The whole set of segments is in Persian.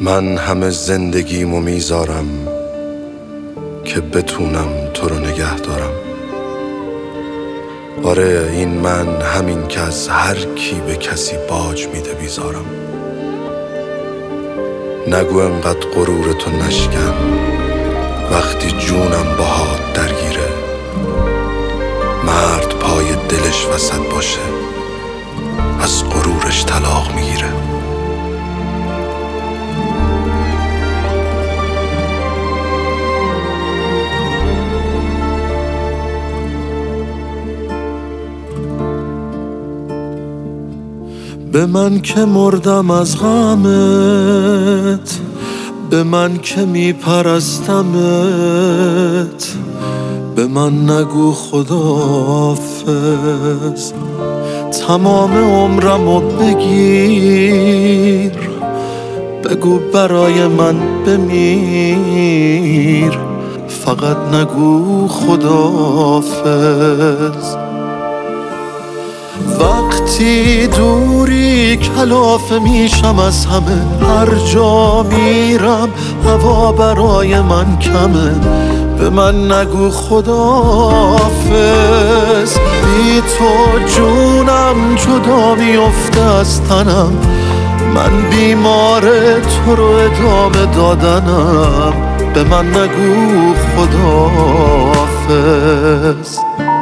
من همه زندگیمو میذارم که بتونم تو رو نگه دارم. آره این من، همین که از هر کی به کسی باج میده بیزارم. نگو انقدر غرور تو نشکن وقتی جونم باهات درگیره. مرد پای دلش وسط باشه از غرورش طلاق میگیره. به من که مردم از غمت، به من که میپرستمت، به من نگو خداحافظ. تمام عمرمو بگیر، بگو برای من بمیر، فقط نگو خداحافظ. وقتی دوری کلافه میشم از همه، هر جا میرم هوا برای من کمه. به من نگو خداحافظ، بی تو جونم جدا میفته از تنم. من بیمار تو رو ادامه دادنم. به من نگو خداحافظ.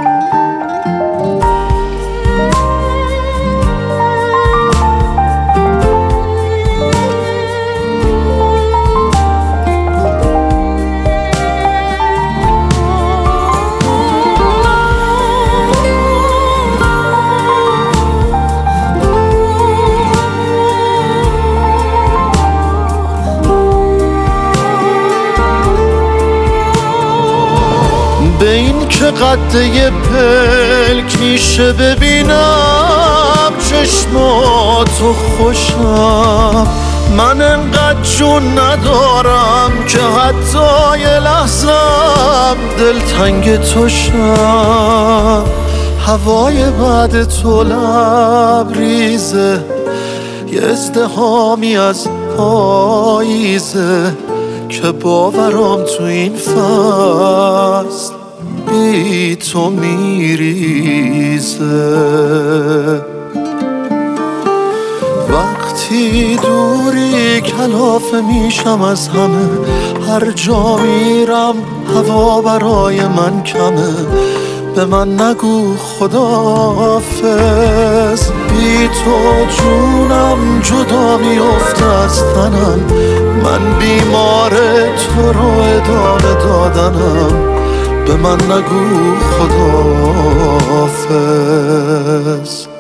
به این که قده پلک میشه ببینم چشماتو خوشم. من انقدر جون ندارم که حتی یه لحظم دلتنگ تو شم. هوای بعد تو لبریزه، یه ازدحامی از پاییزه که باورام تو این فصل بی تو میریزه. وقتی دوری کلافه میشم از همه، هر جا میرم هوا برای من کمه. به من نگو خداحافظ، بی تو جونم جدا میفته از تنم. من بیمار تو رو ادامه دادنم. به من نگو خداحافظ.